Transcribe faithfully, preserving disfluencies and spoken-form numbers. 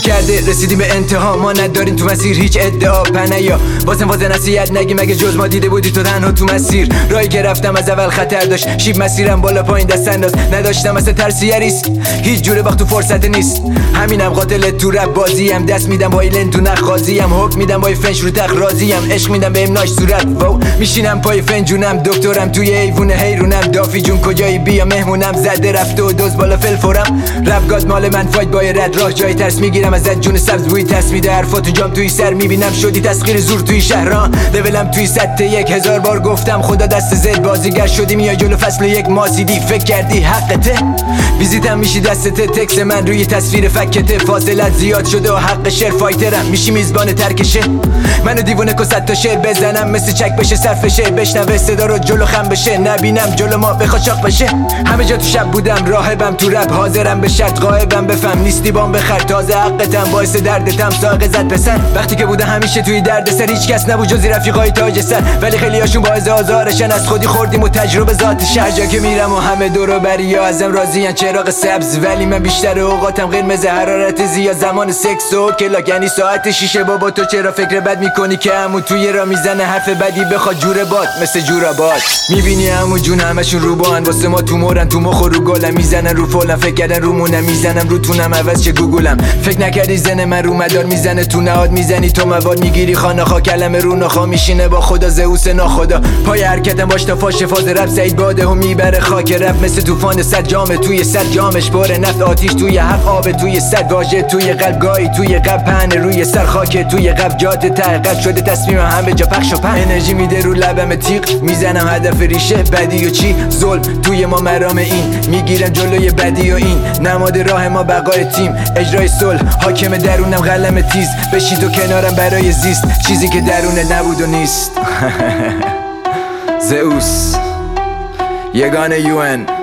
کرده رسیدیم به انتها، ما نداریم تو مسیر هیچ ادعا پنیا واسم واضح نصیحت نگی مگه جز ما دیده بودی تو تنها تو مسیر. راهی که رفتم از اول خطر داشت، شیب مسیرم بالا پایین دست انداز نداشتم مثل ترسیه ریسک، هیچ جوره وقت تو فرصت نیست. همینم قاتل تو رپ بازیم، دست میدم با ایلن تو نخازیم، حکم میدم با فنش رو تخ راضیم، عشق میدم به امناش صورت واو میشینم پای فنجونم، دکترم توی ایوون حیرونم، دافی جون کجایی بیا مهمونم، زده رفته و دوز بالا فلفورم، رپ گاد مال من فایت بای رد راه جای ترس میگیرم ازت جون سبز بوی ترس میده حرفاتو جام توی سر میبینم شدی تسخیر زور توی شهران، لولم توی سطح یک هزار بار گفتم خدا دست زد بازیگر شدی میای جلو فصل یک ماسیدی فکر کردی حقته ویزیتم میشی دستته، تکس من روی تصویر فکته، فاصلت زیاد شده و حق شعر فایترم میشی میزبان ترکشه، منو دیوونه که صد تا شعر بزنم مثل چک بشه صرفشه، بشنوه صدا رو جلو خم بشه، نبینم جلو ما بخواد چاق بشه. همه جا تو شب بودم راهبم تو رپ حاضرم به شرط قایبم بفهم نیستی بام بخر تازه حقتم باعث دردتم ساق زد پسر، وقتی که بوده همیشه توی درد سر هیچ کس نبود جزی رفیقای تاج سر، ولی خیلی هاشون باعث آزارشن از خودی خوردیم و تجربه ذاتش، هر جا که میرم و همه دور و بریا ازم راضیان چراغ سبز، ولی من بیشتر اوقاتم قرمز حرارت زیاد، زمان سکس و کلاک یعنی ساعت شیشه. بابا تو چرا فکر بد میکنی که عمو توی را میزنه حرف بدی بخواد جوره باد مثل جوراباد، میبینی عمو جون همشون رو بان واسه ما تو مورن تو مخ و رو گلم، میزنن رو فولم فکر کردن رو مونم، میزنم رو تونم عوض چه گوگلم، فکر نکردی زن من رو مدار میزنه تو نهاد، میزنی تو مواد میگیری خانه خا کلمه رو نخا میشینه با خدا زئوس ناخدا، پای حرکتم باش تا فاش فاز رپ سعید باده و میبره خاک رپ مثل طوفان صد جام توی صد جامش باره نفت آتیش توی هفت آب توی صد واژه توی قلب گاهی توی قلب پهن روی سر خاک توی قلب جات تحقیقت شده تصمیمم همه جا پخش و پهن، انرژی میده رو لبم تیغ میزنم هدف ریشه بدی و چی ظلم توی ما مرام این میگیرم جلوی بدی و این نماد راه ما بقای تیم اجرای صلح حاکم درونم قلم تیز بشین تو کنارم برای زیست چیزی که درونه نبود و نیست. زئوس یگانه یو ان